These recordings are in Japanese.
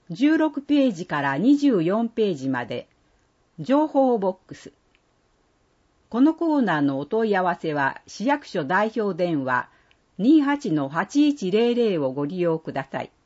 16ページから24ページまで、情報ボックス。このコーナーのお問い合わせは、市役所代表電話 28-8100 をご利用ください。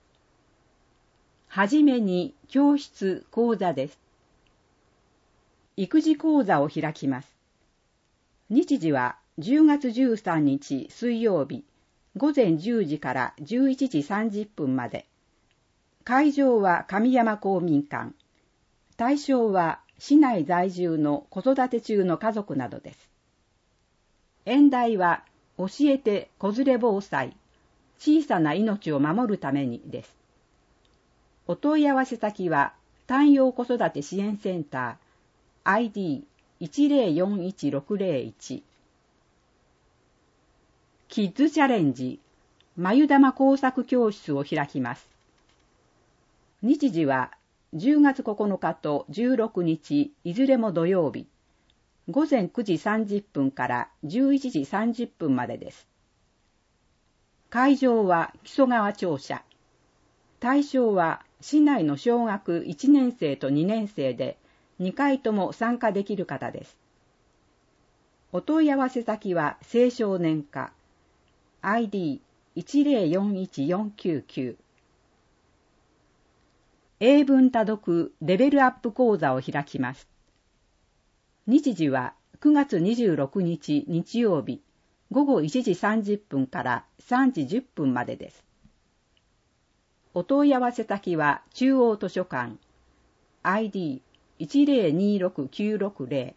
はじめに、教室講座です。育児講座を開きます。日時は10月13日水曜日、午前10時から11時30分まで。会場は上山公民館。対象は市内在住の子育て中の家族などです。演題は、教えて子連れ防災、小さな命を守るためにです。お問い合わせ先は、単陽子育て支援センター、ID1041-601。キッズチャレンジ、眉玉工作教室を開きます。日時は10月9日と16日、いずれも土曜日、午前9時30分から11時30分までです。会場は木曽川庁舎。対象は市内の小学1年生と2年生で2回とも参加できる方です。お問い合わせ先は青少年課。ID1041-499。英文多読レベルアップ講座を開きます。日時は9月26日日曜日、午後1時30分から3時10分までです。お問い合わせ先は中央図書館。ID1026-960。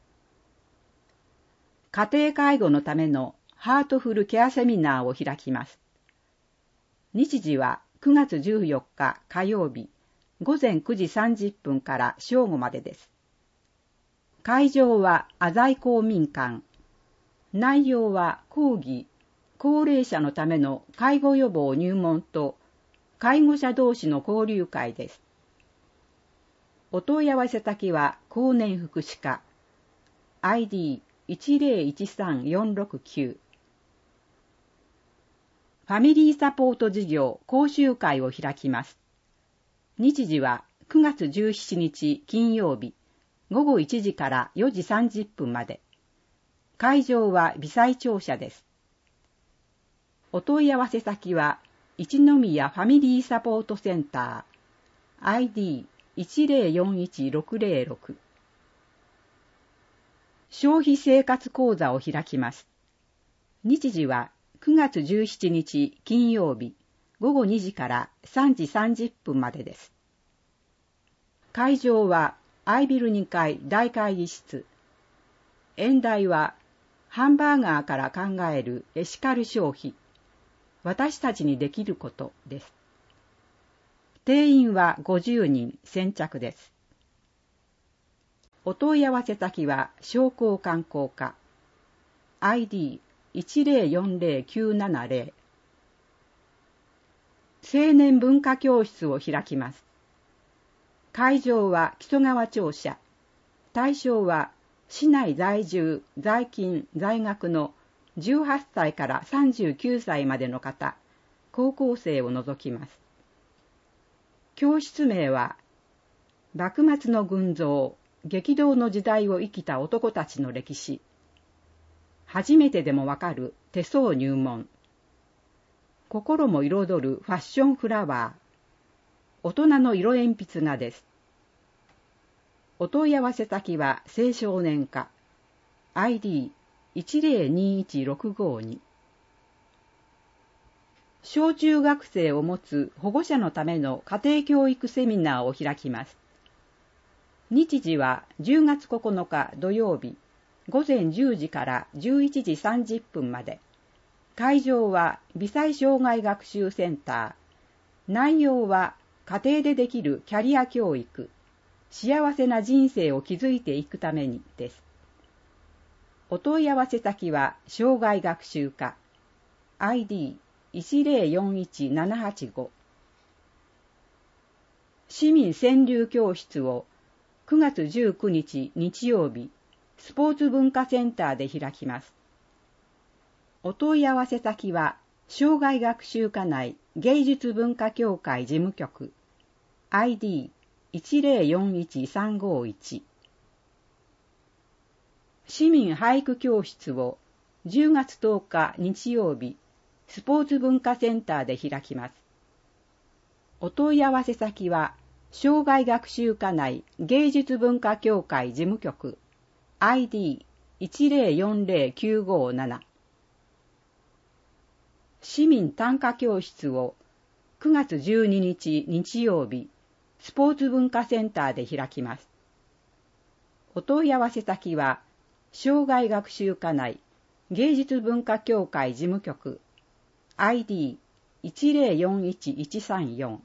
家庭介護のためのハートフルケアセミナーを開きます。日時は9月14日火曜日、午前9時30分から正午までです。会場は浅井公民館。内容は講義、高齢者のための介護予防入門と介護者同士の交流会です。お問い合わせ先は高年福祉課。ID1013-469。ファミリーサポート事業講習会を開きます。日時は9月17日金曜日、午後1時から4時30分まで。会場は微細庁舎です。お問い合わせ先は一宮ファミリーサポートセンター ID1041-606。消費生活講座を開きます。日時は9月17日金曜日、午後2時から3時30分までです。会場はアイビル2階大会議室。演題はハンバーガーから考えるエシカル消費。私たちにできることです。定員は50人先着です。お問い合わせ先は商工観光課。ID1040-970。青年文化教室を開きます。会場は木曽川庁舎。対象は市内在住、在勤、在学の18歳から39歳までの方、高校生を除きます。教室名は、幕末の群像、激動の時代を生きた男たちの歴史。初めてでもわかる手相入門。心も彩るファッションフラワー。大人の色鉛筆画です。お問い合わせ先は青少年課。ID1021-652。小中学生を持つ保護者のための家庭教育セミナーを開きます。日時は10月9日土曜日、午前10時から11時30分まで。会場は微細障害学習センター。内容は家庭でできるキャリア教育、幸せな人生を築いていくためにです。お問い合わせ先は障害学習課 ID1041-785。市民川柳教室を9月19日日曜日、スポーツ文化センターで開きます。お問い合わせ先は障害学習課内芸術文化協会事務局。 ID1041-351。市民俳句教室を10月10日日曜日、スポーツ文化センターで開きます。お問い合わせ先は、生涯学習課内芸術文化協会事務局 ID1040-957。市民短歌教室を9月12日日曜日、スポーツ文化センターで開きます。お問い合わせ先は、生涯学習課内芸術文化協会事務局 ID1041-134。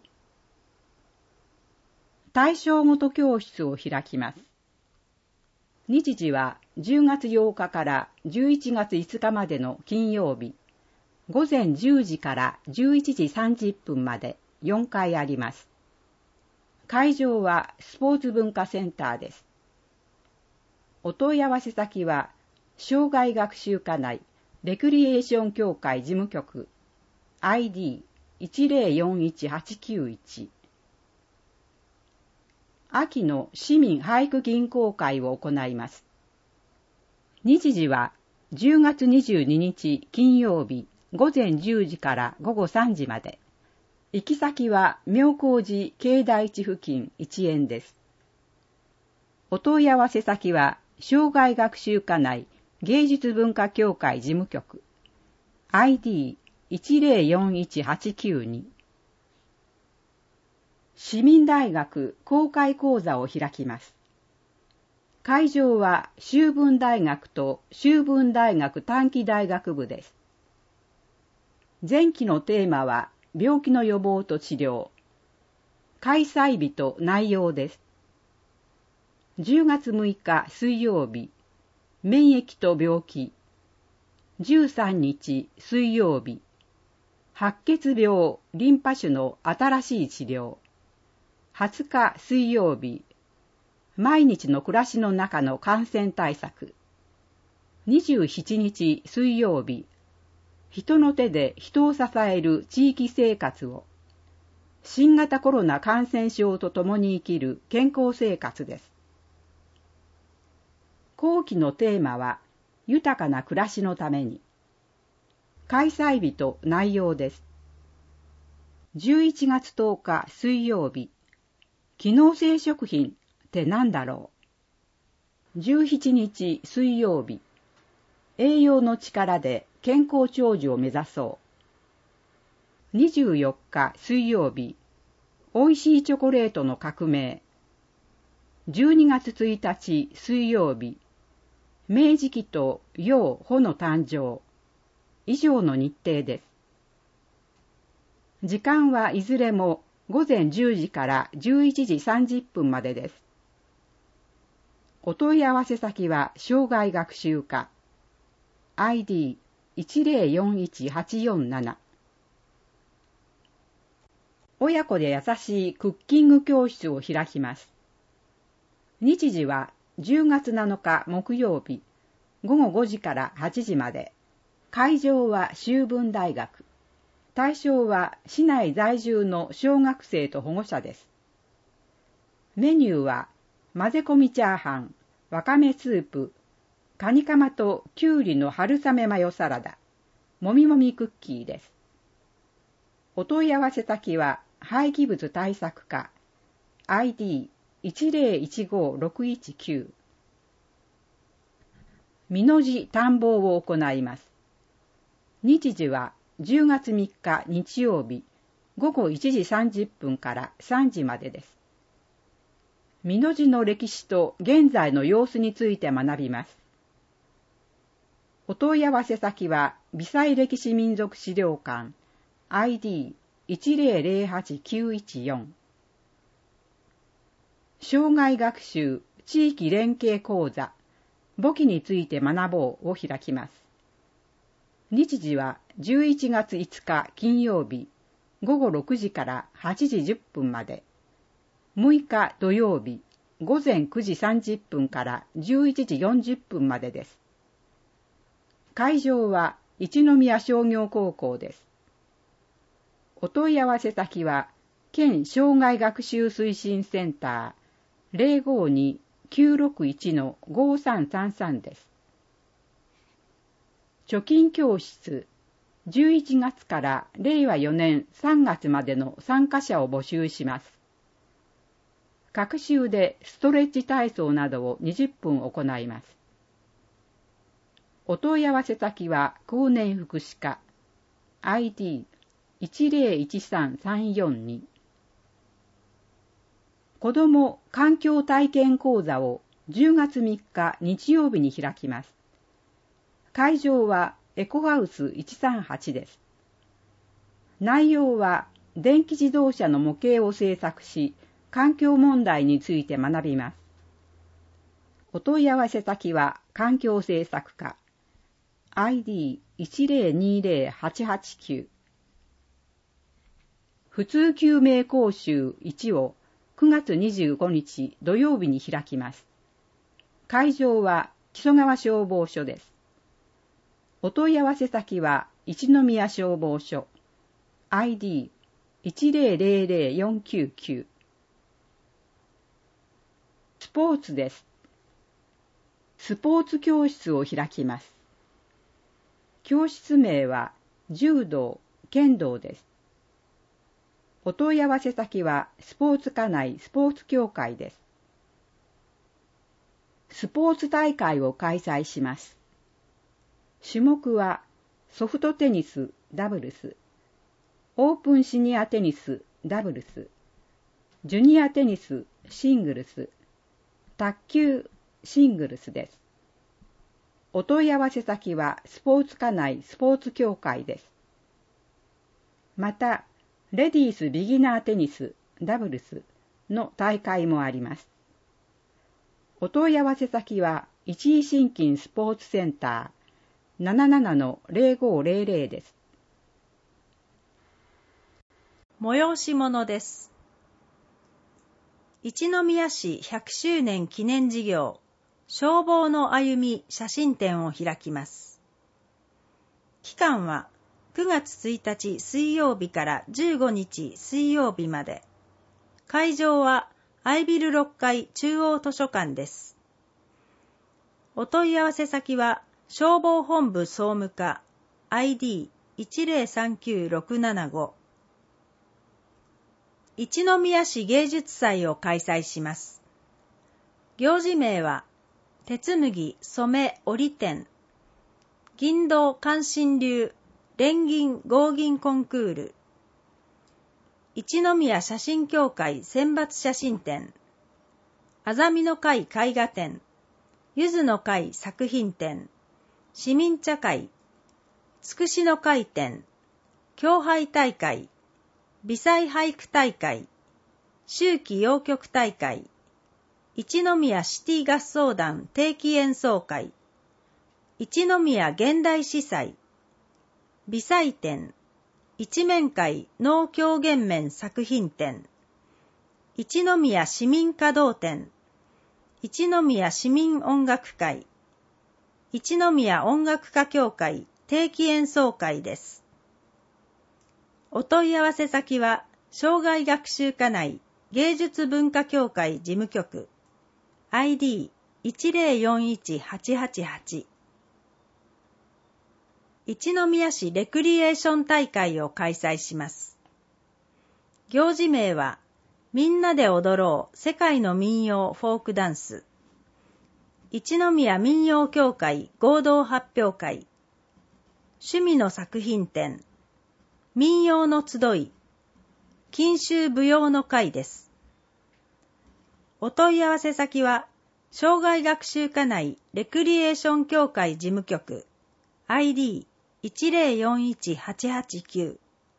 対象ごと教室を開きます。日時は10月8日から11月5日までの金曜日、午前10時から11時30分まで4回あります。会場はスポーツ文化センターです。お問い合わせ先は、生涯学習課内レクリエーション協会事務局 ID1041-891。秋の市民俳句吟行会を行います。日時は10月22日金曜日午前10時から午後3時まで。行き先は妙高寺境内地付近1円です。お問い合わせ先は生涯学習課内芸術文化協会事務局 ID1041-892。市民大学公開講座を開きます。会場は修文大学と修文大学短期大学部です。前期のテーマは病気の予防と治療。開催日と内容です。10月6日水曜日、免疫と病気。13日水曜日、白血病、リンパ腫の新しい治療。20日水曜日、毎日の暮らしの中の感染対策。27日水曜日、人の手で人を支える地域生活を。新型コロナ感染症と共に生きる健康生活です。後期のテーマは、豊かな暮らしのために。開催日と内容です。11月10日水曜日、機能性食品って何だろう。17日水曜日、栄養の力で健康長寿を目指そう。24日水曜日、おいしいチョコレートの革命。12月1日水曜日、明治期と陽穂の誕生。以上の日程です。時間はいずれも午前10時から11時30分までです。お問い合わせ先は生涯学習課 ID1041-847。親子で優しいクッキング教室を開きます。日時は10月7日木曜日午後5時から8時まで。会場は修文大学。対象は市内在住の小学生と保護者です。メニューは混ぜ込みチャーハン、わかめスープ、カニカマときゅうりの春雨マヨサラダ、もみもみクッキーです。お問い合わせ先は廃棄物対策課 ID1015-619。美濃路探訪を行います。日時は10月3日日曜日午後1時30分から3時までです。美濃路の歴史と現在の様子について学びます。お問い合わせ先は微細歴史民族資料館 ID1008-914。生涯学習地域連携講座簿記について学ぼうを開きます。日時は11月5日金曜日午後6時から8時10分まで。6日土曜日午前9時30分から11時40分までです。会場は一宮商業高校です。お問い合わせ先は県障害学習推進センター 052-961-5333 です。貯金教室、11月から令和4年3月までの参加者を募集します。各週でストレッチ体操などを20分行います。お問い合わせ先は公認福祉課 ID1013-342 子ども環境体験講座を10月3日日曜日に開きます。会場はエコハウス138です。内容は電気自動車の模型を製作し、環境問題について学びます。お問い合わせ先は環境政策課 ID1020-889 普通救命講習1を9月25日土曜日に開きます。会場は木曽川消防署です。お問い合わせ先は一宮消防署 ID100499 スポーツです。スポーツ教室を開きます。教室名は柔道、剣道です。お問い合わせ先はスポーツ課内スポーツ協会です。スポーツ大会を開催します。種目はソフトテニスダブルス、オープンシニアテニスダブルス、ジュニアテニスシングルス、卓球シングルスです。お問い合わせ先はスポーツ課内スポーツ協会です。また、レディースビギナーテニスダブルスの大会もあります。お問い合わせ先は一井新金スポーツセンター 77-0500 です。 催し物です。一宮市100周年記念事業消防の歩み写真展を開きます。期間は9月1日水曜日から15日水曜日まで。会場はアイビル6階中央図書館です。お問い合わせ先は消防本部総務課 ID1039675 一宮市芸術祭を開催します。行事名は鉄麦染め織展銀道関心流錬銀合銀コンクール一宮写真協会選抜写真展あざみの会絵画展ゆずの会作品展市民茶会つくしの会展狂俳大会微細俳句大会秋季謡曲大会一宮シティ合奏団定期演奏会一宮現代詩祭微細展一面会能狂言面作品展一宮市民歌謡展一宮市民音楽会一宮音楽家協会定期演奏会です。お問い合わせ先は障害学習課内芸術文化協会事務局 ID1041888 一宮市レクリエーション大会を開催します。行事名はみんなで踊ろう世界の民謡フォークダンス一宮民謡協会合同発表会趣味の作品展民謡の集い錦秋舞踊の会です。お問い合わせ先は障害学習課内レクリエーション協会事務局 ID1041889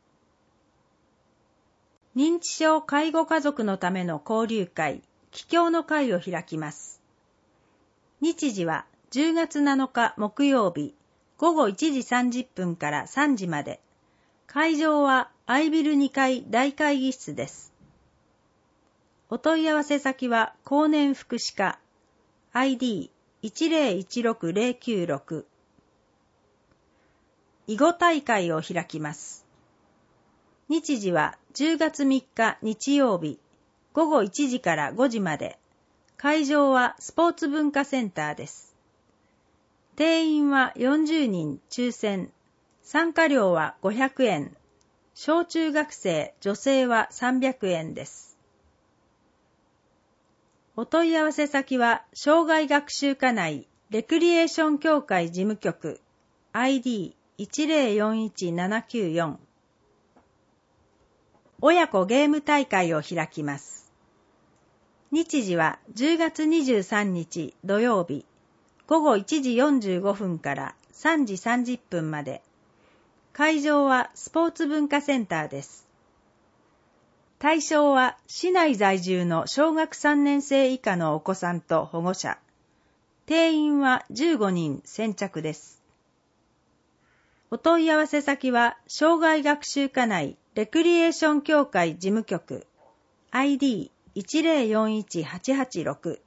認知症介護家族のための交流会帰郷の会を開きます。日時は10月7日木曜日午後1時30分から3時まで。会場はアイビル2階大会議室です。お問い合わせ先は公認福祉課 ID1016096 囲碁大会を開きます。 日時は10月3日日曜日、午後1時から5時まで。会場はスポーツ文化センターです。定員は40人抽選。参加料は500円。小中学生、女性は300円です。お問い合わせ先は、障害学習課内レクリエーション協会事務局 ID1041794。親子ゲーム大会を開きます。日時は10月23日土曜日、午後1時45分から3時30分まで。会場はスポーツ文化センターです。対象は市内在住の小学3年生以下のお子さんと保護者。定員は15人先着です。お問い合わせ先は障害学習課内レクリエーション協会事務局 ID1041886。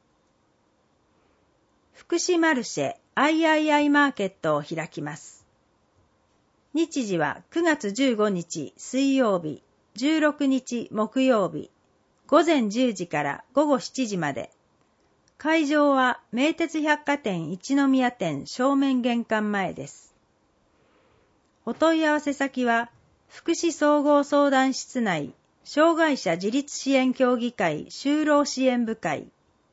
福祉マルシェ III マーケットを開きます。日時は9月15日水曜日、16日木曜日、午前10時から午後7時まで。会場は名鉄百貨店一宮店正面玄関前です。お問い合わせ先は、福祉総合相談室内障害者自立支援協議会就労支援部会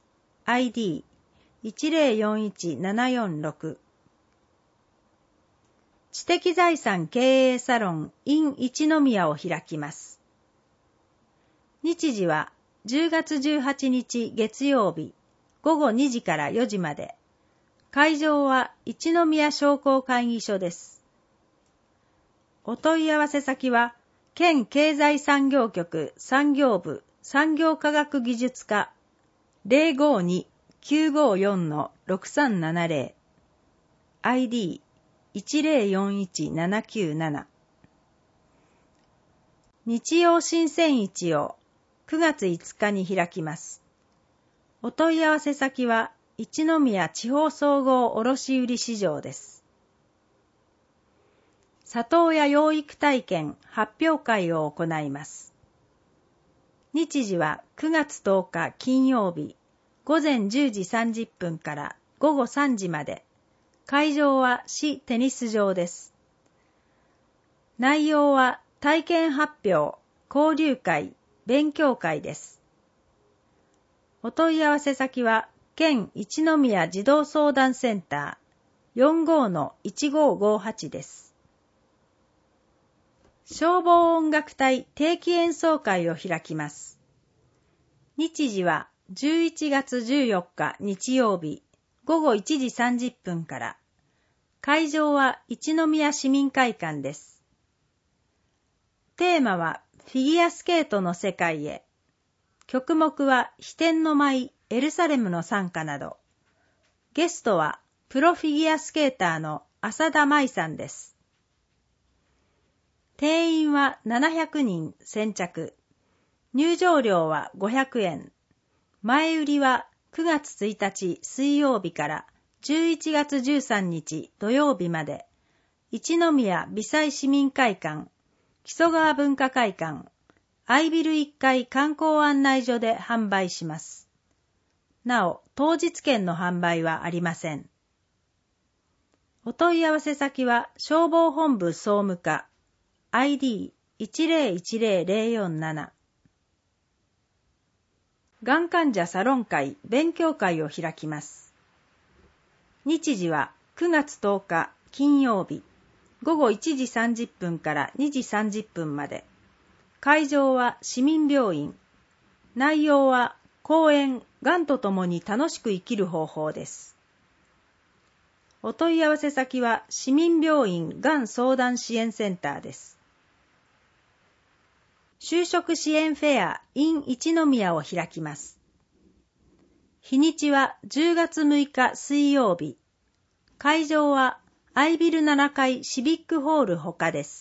ID1041746。知的財産経営サロン in 一宮を開きます。日時は10月18日月曜日午後2時から4時まで。会場は一宮商工会議所です。お問い合わせ先は県経済産業局産業部産業科学技術課 052-954-6370 ID1041797。日曜新鮮市を9月5日に開きます。お問い合わせ先は一宮地方総合卸売市場です。里親養育体験発表会を行います。日時は9月10日金曜日午前10時30分から午後3時まで。会場は市テニス場です。内容は体験発表、交流会、勉強会です。お問い合わせ先は県一宮児童相談センター 45-1558 です。消防音楽隊定期演奏会を開きます。日時は11月14日日曜日午後1時30分から。会場は一宮市民会館です。テーマはフィギュアスケートの世界へ。曲目は飛天の舞エルサレムの賛歌など。ゲストはプロフィギュアスケーターの浅田舞さんです。定員は700人先着。入場料は500円。前売りは9月1日水曜日から11月13日土曜日まで。一宮美西市民会館、木曽川文化会館、アイビル1階観光案内所で販売します。なお、当日券の販売はありません。お問い合わせ先は消防本部総務課 ID1010047。がん患者サロン会勉強会を開きます。日時は9月10日金曜日午後1時30分から2時30分まで。会場は市民病院。内容は講演、がんとともに楽しく生きる方法です。お問い合わせ先は市民病院がん相談支援センターです。就職支援フェア in 一宮を開きます。日にちは10月6日水曜日。会場はアイビル7階シビックホール他です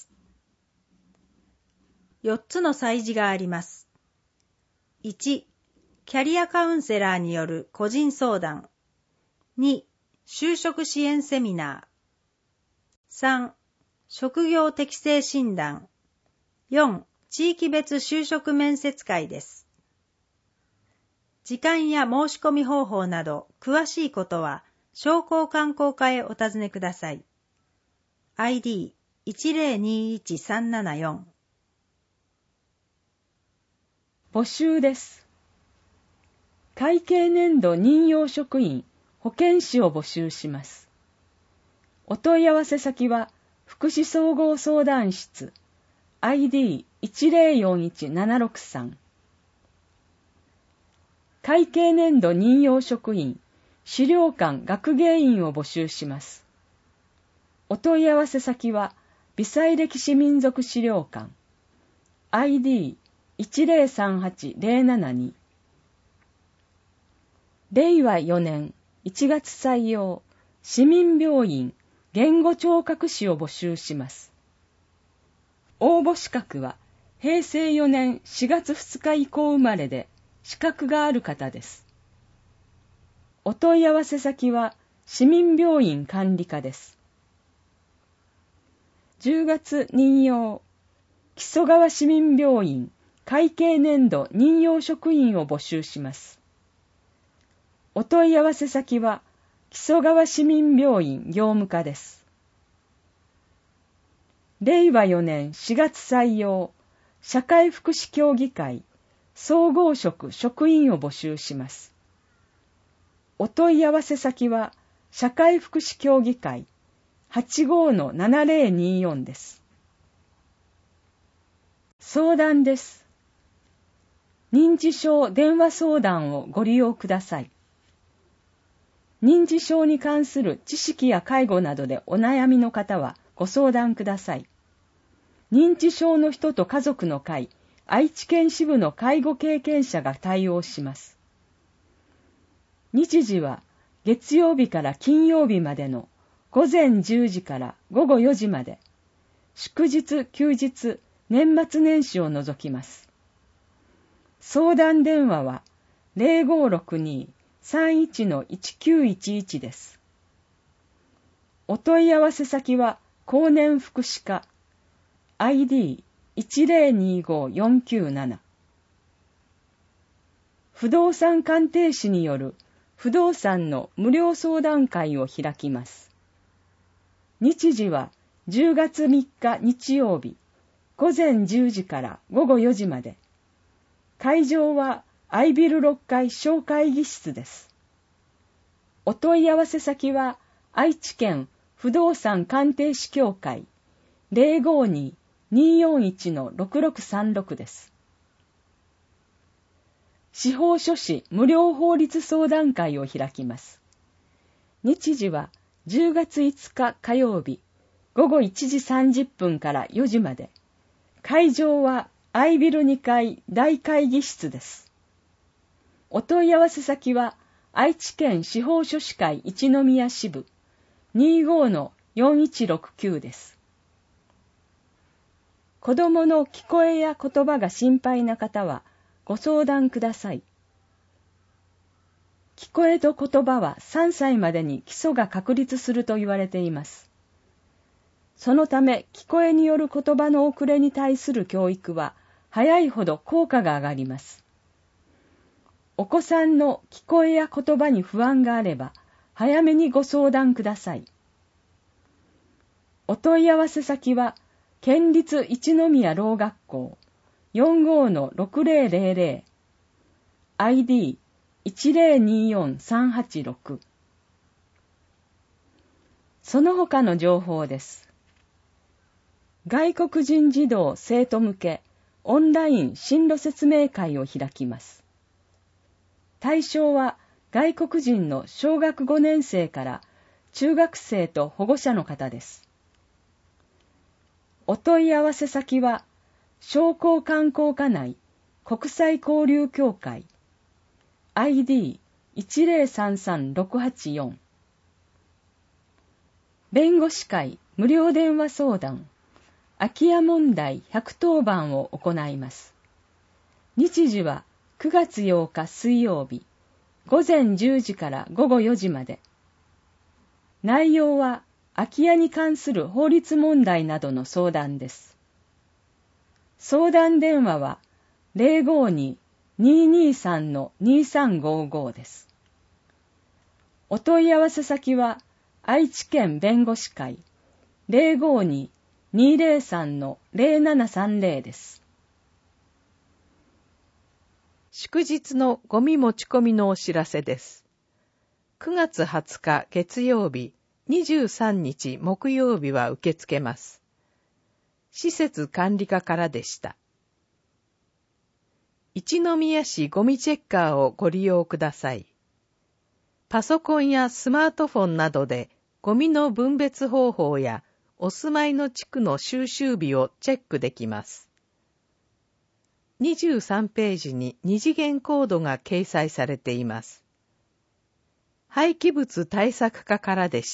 。4つの催事があります。1、キャリアカウンセラーによる個人相談。2、就職支援セミナー。3、職業適性診断。 4、地域別就職面接会です。時間や申し込み方法など詳しいことは商工観光課へお尋ねください。ID1021-374。 募集です。会計年度任用職員、保健師を募集します。お問い合わせ先は福祉総合相談室 ID1041-763。会計年度任用職員、資料館学芸員を募集します。お問い合わせ先は微細歴史民族資料館 ID1038-072。令和4年1月採用、市民病院言語聴覚士を募集します。応募資格は平成4年4月2日以降生まれで資格がある方です。お問い合わせ先は市民病院管理課です。10月任用、木曽川市民病院会計年度任用職員を募集します。お問い合わせ先は木曽川市民病院業務課です。令和4年4月採用、社会福祉協議会総合職職員を募集します。お問い合わせ先は社会福祉協議会 85-7024 です。相談です。認知症電話相談をご利用ください。認知症に関する知識や介護などでお悩みの方はご相談ください。認知症の人と家族の会、愛知県支部の介護経験者が対応します。日時は月曜日から金曜日までの午前10時から午後4時まで、祝日・休日、年末年始を除きます。相談電話は 0562-31-1911 です。お問い合わせ先は後年福祉課 ID1025-497。不動産鑑定士による不動産の無料相談会を開きます。日時は10月3日日曜日、午前10時から午後4時まで。会場はアイビル6階小会議室です。お問い合わせ先は愛知県不動産鑑定士協会 052-241-6636 です。司法書士無料法律相談会を開きます。日時は10月5日火曜日、午後1時30分から4時まで。会場はアイビル2階大会議室です。お問い合わせ先は愛知県司法書士会一宮支部 25-4169 です。子どもの聞こえや言葉が心配な方はご相談ください。聞こえと言葉は3歳までに基礎が確立すると言われています。そのため聞こえによる言葉の遅れに対する教育は早いほど効果が上がります。お子さんの聞こえや言葉に不安があれば早めにご相談ください。お問い合わせ先は県立一宮ろう学校 45-6000 ID1024-386。 その他の情報です。外国人児童生徒向けオンライン進路説明会を開きます。対象は外国人の小学5年生から中学生と保護者の方です。お問い合わせ先は商工観光課内国際交流協会 ID1033-684。 弁護士会無料電話相談空き家問題110番を行います。日時は9月8日水曜日、午前10時から午後4時まで。内容は空き家に関する法律問題などの相談です。 相談電話は 052-223-2355 です。お問い合わせ先は愛知県弁護士会 052-203-0730 です。 祝日のゴミ持ち込みのお知らせです。9月20日月曜日、23日木曜日は受け付けます。施設管理課からでした。一宮市ゴミチェッカーをご利用ください。パソコンやスマートフォンなどでゴミの分別方法やお住まいの地区の収集日をチェックできます。23ページに二次元コードが掲載されています。廃棄物対策課からでした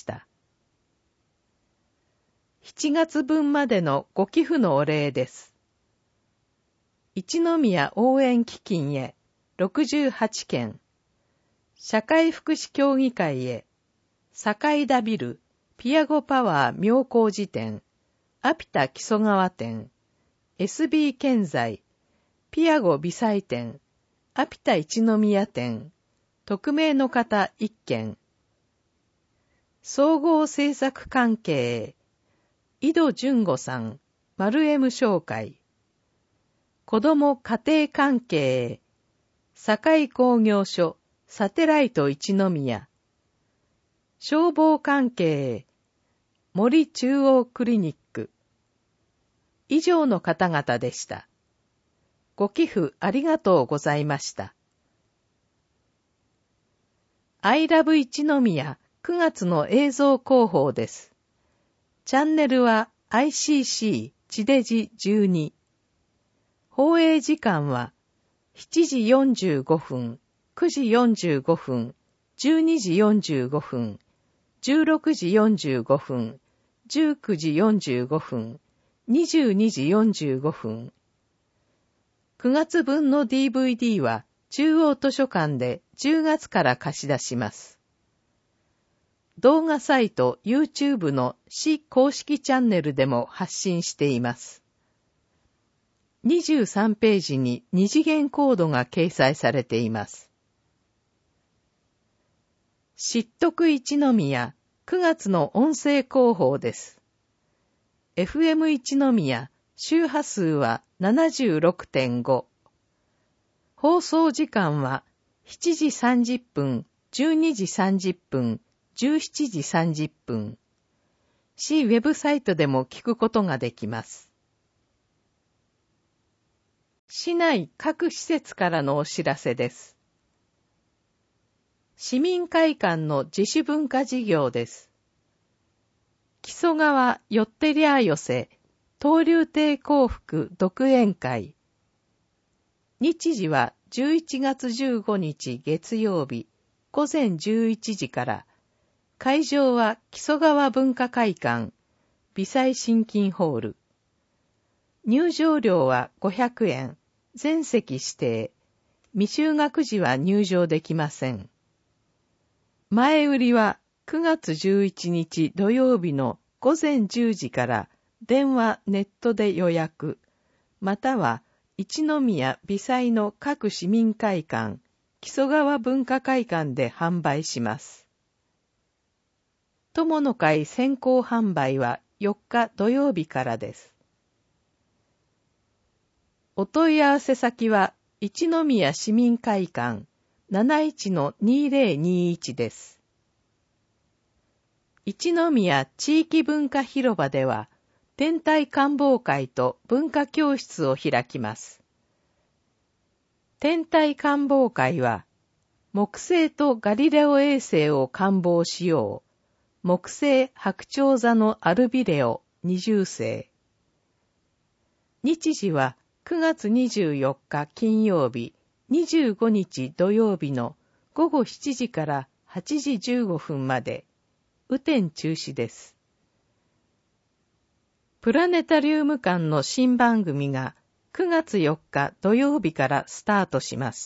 。7月分までのご寄付のお礼です。一宮応援基金へ68件、社会福祉協議会へ、堺田ビル、ピアゴパワー妙高寺店、アピタ木曽川店、SB 建材、ピアゴ微細店、アピタ一宮店、匿名の方1件、総合制作関係へ、井戸淳吾さん、丸 M 商会。子ども家庭関係へ、堺工業所、サテライト一宮。消防関係へ、森中央クリニック。以上の方々でした。ご寄付ありがとうございました。I love 一宮9月の映像広報です。チャンネルは ICC 地デジ12。放映時間は7時45分、9時45分、12時45分、16時45分、19時45分、22時45分。9月分の DVD は中央図書館で10月から貸し出します。動画サイト YouTube の市公式チャンネルでも発信しています。23ページに二次元コードが掲載されています。知得一宮9月の音声広報です。FM 一宮周波数は 76.5。放送時間は7時30分、12時30分、17時30分。市ウェブサイトでも聞くことができます。市内各施設からのお知らせです。市民会館の自主文化事業です。木曽川よってりゃ寄せ東流亭幸福独演会。日時は11月15日月曜日午前11時から。会場は木曽川文化会館、微細心筋ホール。入場料は500円、全席指定。未就学時は入場できません。前売りは9月11日土曜日の午前10時から電話・ネットで予約、または一宮微細の各市民会館、木曽川文化会館で販売します。友の会先行販売は4日土曜日からです。お問い合わせ先は一宮市民会館 71-2021 です。一宮地域文化広場では天体観望会と文化教室を開きます。天体観望会は木星とガリレオ衛星を観望しよう。木星白鳥座のアルビレオ20星。日時は9月24日金曜日、25日土曜日の午後7時から8時15分まで、雨天中止です。プラネタリウム館の新番組が9月4日土曜日からスタートします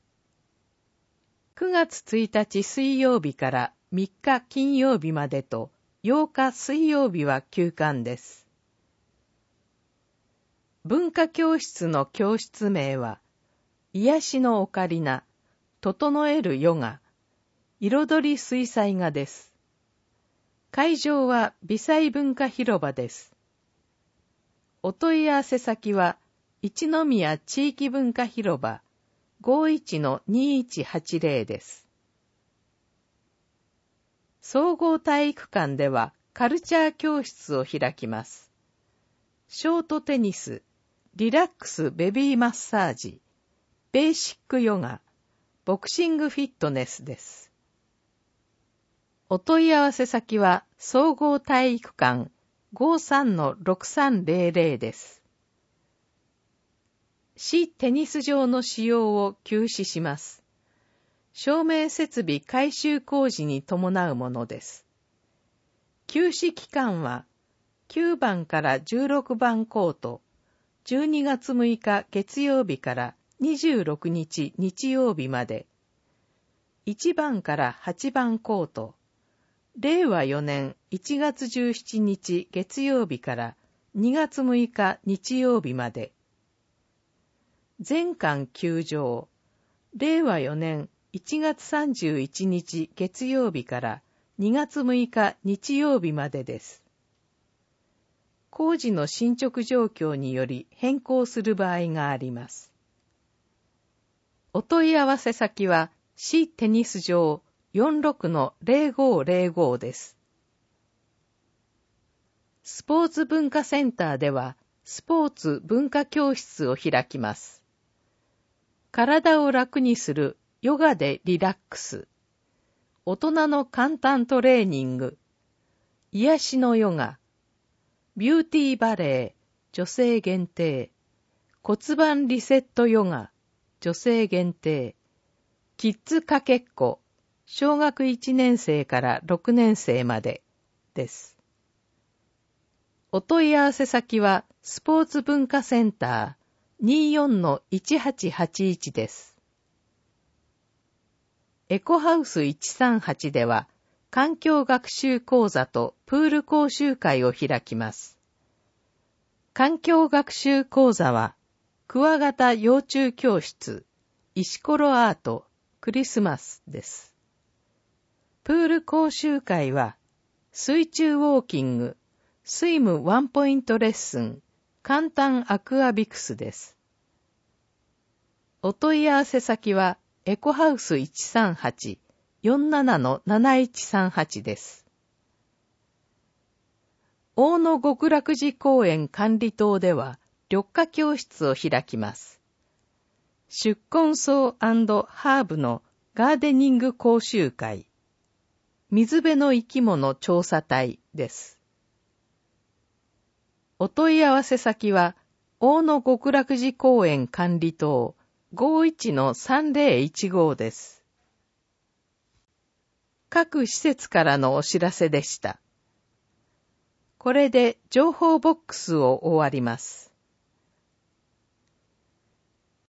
。9月1日水曜日から3日金曜日までと8日水曜日は休館です。 文化教室の教室名は、癒しのオカリナ、整えるヨガ、彩り水彩画です。会場は微細文化広場です。お問い合わせ先は、一宮地域文化広場 51-2180 です。総合体育館ではカルチャー教室を開きます。ショートテニス、リラックスベビーマッサージ、ベーシックヨガ、ボクシングフィットネスです。お問い合わせ先は総合体育館 53-6300 です。市テニス場の使用を休止します。照明設備改修工事に伴うものです。休止期間は9番から16番コート、12月6日月曜日から26日日曜日まで、1番から8番コート、令和4年1月17日月曜日から2月6日日曜日まで、全館休場、令和4年1月31日月曜日から2月6日日曜日までです。工事の進捗状況により変更する場合があります。お問い合わせ先は市テニス場 46-0505 です。スポーツ文化センターではスポーツ文化教室を開きます。体を楽にするヨガでリラックス、大人の簡単トレーニング、癒しのヨガ、ビューティーバレー、女性限定、骨盤リセットヨガ、女性限定、キッズかけっこ、小学1年生から6年生までです。お問い合わせ先はスポーツ文化センター 24-1881 です。エコハウス138では環境学習講座とプール講習会を開きます。環境学習講座はクワガタ幼虫教室、石ころアート、クリスマスです。プール講習会は水中ウォーキング、スイムワンポイントレッスン、簡単アクアビクスです。お問い合わせ先はエコハウス 138-47-7138 です。大野極楽寺公園管理棟では緑化教室を開きます。宿根草&ハーブのガーデニング講習会、水辺の生き物調査隊です。お問い合わせ先は大野極楽寺公園管理棟 51-3015 です。各施設からのお知らせでした。これで情報ボックスを終わります。